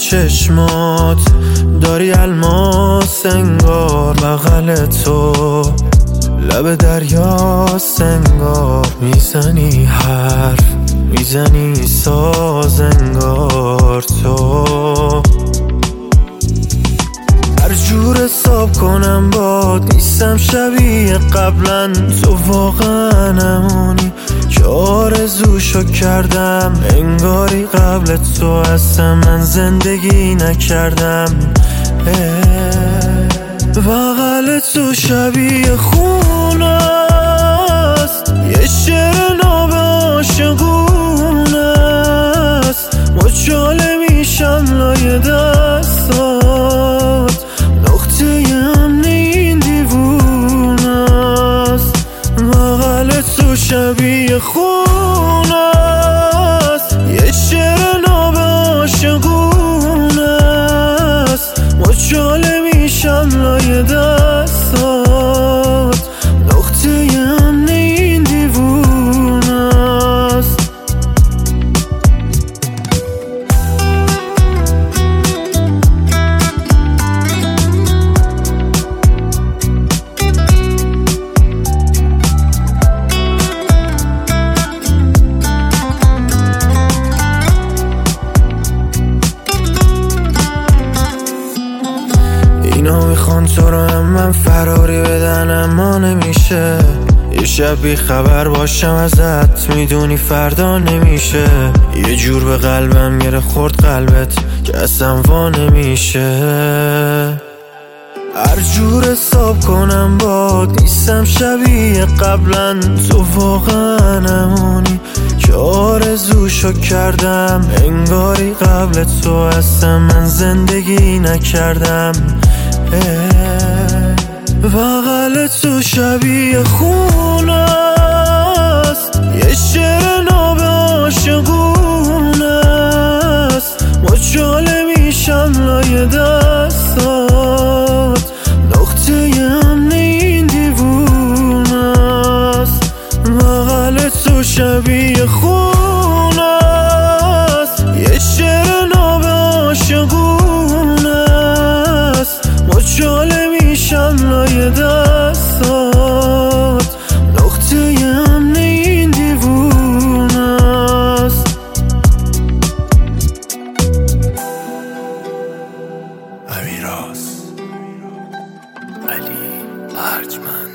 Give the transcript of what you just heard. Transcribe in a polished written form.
چشمات داری الماس انگار، بغل تو لب دریا سنگار، میزنی حرف میزنی ساز انگار تو هر جور حساب کنم باد نیستم شبیه قبلا، تو واقعا نمونی که آرزوشو کردم، انگاری قبل تو اصلا من زندگی نکردم. بغل تو شبیه خونه است، یه شعر ناب عاشقونه است، مچاله میشم لای دستات، نقطه امن این دیوونه است. بغل تو شبیه خونه است، یه شعر ناب عاشقونه است، مچاله میشم لای دستات، نقطه امن این دیوونه است. اینا میخوان تو رو هم من فراری بدن اما نمیشه، یه شب بی خبر باشم ازت میدونی فردا نمیشه، یه جور به قلبم گره خورد قلبت که اصلا وا نمیشه. هر جور حساب کنم باد نیستم شبیه قبلا، تو واقعا نمونی که آرزوشو کردم، انگاری قبل تو اصلا من زندگی نکردم. بغل تو شبیه خونه است، یه شعر ناب عاشقونه است، مچاله میشم لای دستات، نقطه امن این دیوونه است. بغل تو شبیه خونه است، یه شعر ناب عاشقونه است، مچاله میشم لای دستات، نقطه امن این دیوونه است. امیراز علی ارجمند.